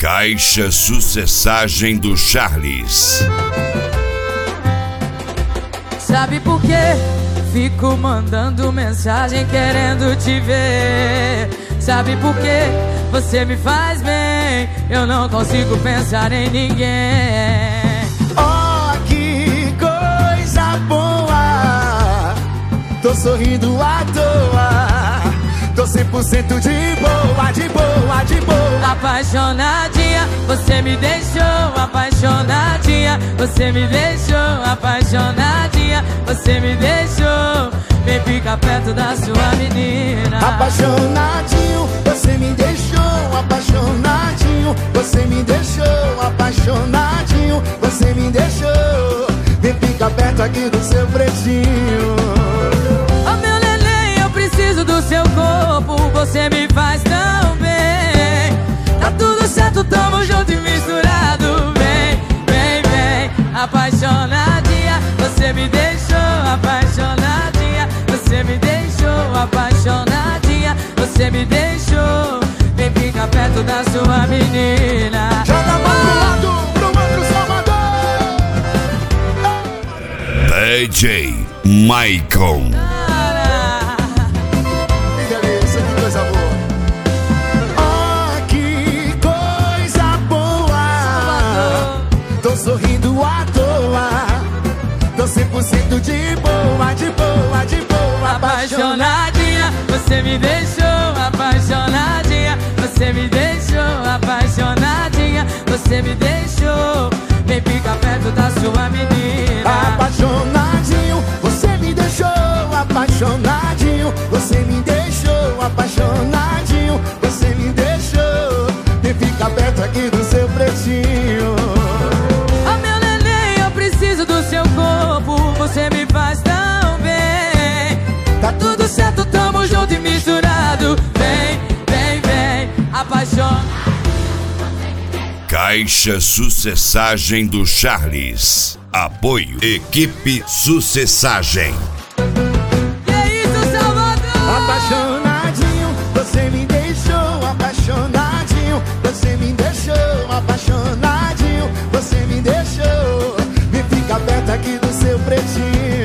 Caixa Sucessagem do Charles. Sabe por quê? Fico mandando mensagem querendo te ver. Sabe por quê? Você me faz bem, eu não consigo pensar em ninguém. Oh, que coisa boa, tô sorrindo à toa, tô 100% de boa, de boa, de boa. Apaixonadinha, você me deixou. Apaixonadinha, você me deixou. Apaixonadinha, você me deixou. Vem ficar perto da sua menina. Apaixonadinho, você me deixou. Apaixonadinho, você me deixou. Apaixonadinho, você me deixou. Vem ficar perto aqui do seu pretinho. Oh, meu neném, eu preciso do seu corpo. Você me faz tão bem. Tá tudo certo, tamo junto e misturado. Vem, vem, vem. Apaixonadinha, você me deixou. Apaixonadinha, você me deixou. Apaixonadinha, você me deixou. Vem ficar perto da sua menina. Joga mais pro outro Salvador. DJ Maicon. Que delícia, que coisa boa. Oh, que coisa boa. Tô sorrindo à toa, tô 100% de boa, de boa, de boa. Apaixonadinha, você me deixou. Apaixonadinha, você me deixou. Apaixonadinha, você me deixou. Vem ficar perto da sua menina. Apaixonadinho, você me deixou. Apaixonadinho, você me deixou. Apaixonadinho, você me deixou. Vem ficar perto aqui do seu pretinho. Oh, meu neném, eu preciso do seu corpo. Você me faz tão bem. Tá tudo certo, tamo junto e misturado. Vem, vem, vem. Apaixona. Caixa Sucessagem do Charles. Apoio Equipe Sucessagem. Que é isso, Salvador? Apaixonadinho, você me deixou. Apaixonadinho, você me deixou. Apaixonadinho, você me deixou. Vem ficar perto aqui do seu pretinho.